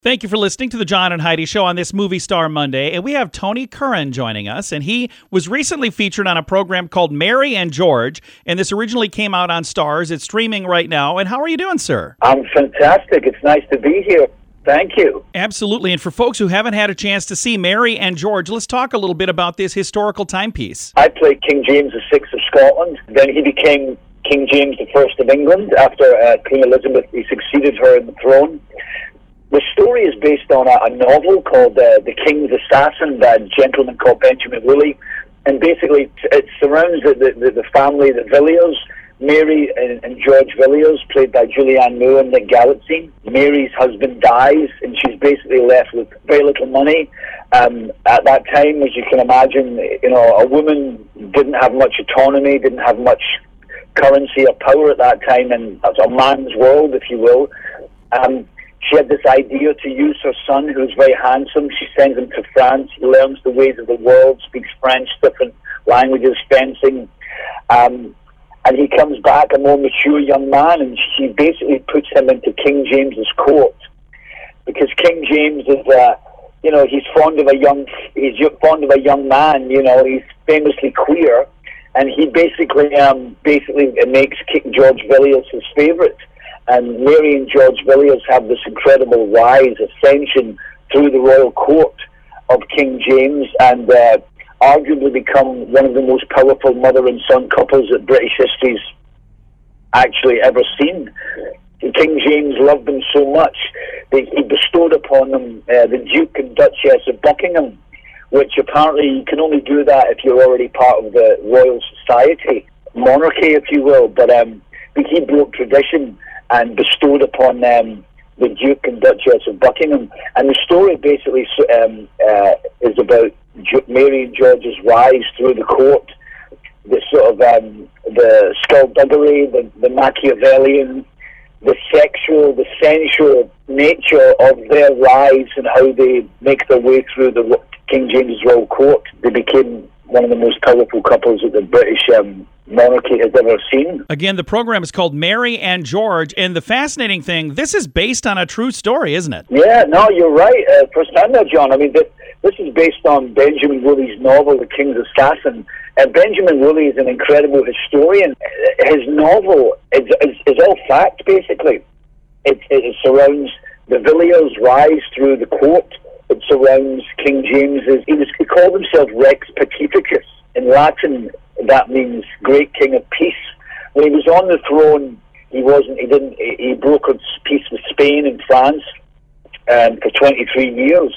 Thank you for listening to the John and Heidi Show on this Movie Star Monday. And we have Tony Curran joining us. And he was recently featured on a program called Mary and George. And this originally came out on Starz. It's streaming right now. And how are you doing, sir? I'm fantastic. It's nice to be here. Thank you. Absolutely. And for folks who haven't had a chance to see Mary and George, let's talk a little bit about this historical timepiece. I played King James VI of Scotland. Then he became King James I of England after Queen Elizabeth. He succeeded her in the throne. The story is based on a novel called The King's Assassin by a gentleman called Benjamin Woolley. And basically, it surrounds the family, the Villiers, Mary and George Villiers, played by Julianne Moore and Nick Galitzine. Mary's husband dies, and she's basically left with very little money. At that time, as you can imagine, a woman didn't have much autonomy, didn't have much currency or power at that time, and that's a man's world, if you will. She had this idea to use her son, who's very handsome. She sends him to France. He learns the ways of the world, speaks French, different languages, fencing. And he comes back a more mature young man, and she basically puts him into King James's court. Because King James is, he's fond of a young man, he's famously queer. And he basically makes King George Villiers his favorite. And Mary and George Villiers have this incredible rise, ascension through the royal court of King James, and arguably become one of the most powerful mother and son couples that British history's actually ever seen. King James loved them so much that he bestowed upon them the Duke and Duchess of Buckingham, which apparently you can only do that if you're already part of the royal society, monarchy, if you will. But he broke tradition and bestowed upon them the Duke and Duchess of Buckingham. And the story basically is about Mary and George's rise through the court, the sort of the skullduggery, the Machiavellian, the sexual, the sensual nature of their rise and how they make their way through the King James's royal court. They became one of the most powerful couples that the British monarchy has ever seen. Again, the program is called Mary and George, and the fascinating thing, this is based on a true story, isn't it? Yeah, no, you're right. First time there, John. I mean, this is based on Benjamin Woolley's novel, The King's Assassin. Benjamin Woolley is an incredible historian. His novel is all fact, basically. It surrounds the Villiers' rise through the court. It surrounds King James's. He called himself Rex Pacificus. In Latin, that means Great King of Peace. When he was on the throne, he brokered peace with Spain and France for 23 years.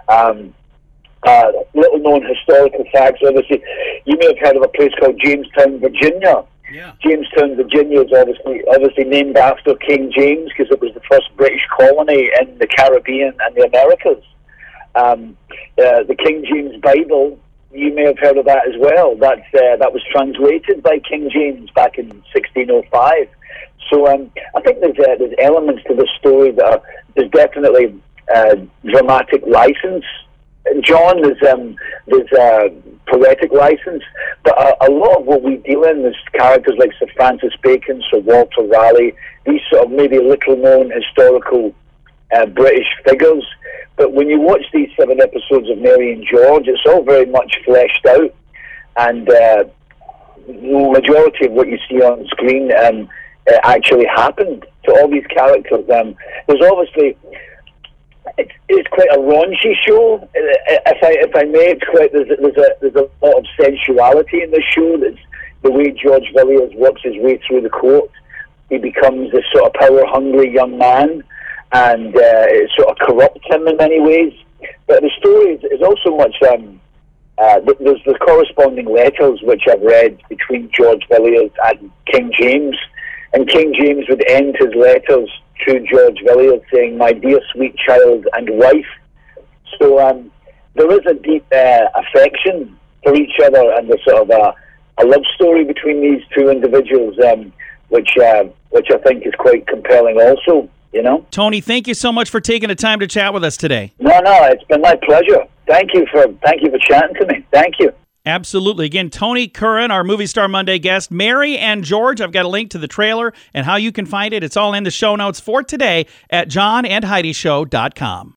Little known historical facts, obviously. You may have heard of a place called Jamestown, Virginia. Yeah. Jamestown, Virginia is obviously named after King James because it was the first British colony in the Caribbean and the Americas. The King James Bible, you may have heard of that as well. That was translated by King James back in 1605. So I think there's elements to the story that there's definitely dramatic license. John, there's poetic license, but a lot of what we deal in is characters like Sir Francis Bacon, Sir Walter Raleigh, these sort of maybe little-known historical British figures. But when you watch these 7 episodes of Mary and George, it's all very much fleshed out, and the majority of what you see on screen actually happened to all these characters. There's obviously it's quite a raunchy show, if I may. There's a lot of sensuality in the show. That's the way George Villiers works his way through the court. He becomes this sort of power-hungry young man, and it sort of corrupts him in many ways. But the story is also much. There's the corresponding letters which I've read between George Villiers and King James, and King James would end his letters to George Villiers saying, "My dear sweet child and wife." So there is a deep affection for each other, and there's sort of a love story between these two individuals, which I think is quite compelling also. Tony, thank you so much for taking the time to chat with us today. No, it's been my pleasure. Thank you for chatting to me. Thank you. Absolutely. Again, Tony Curran, our Movie Star Monday guest. Mary and George, I've got a link to the trailer and how you can find it. It's all in the show notes for today at johnandheidishow.com.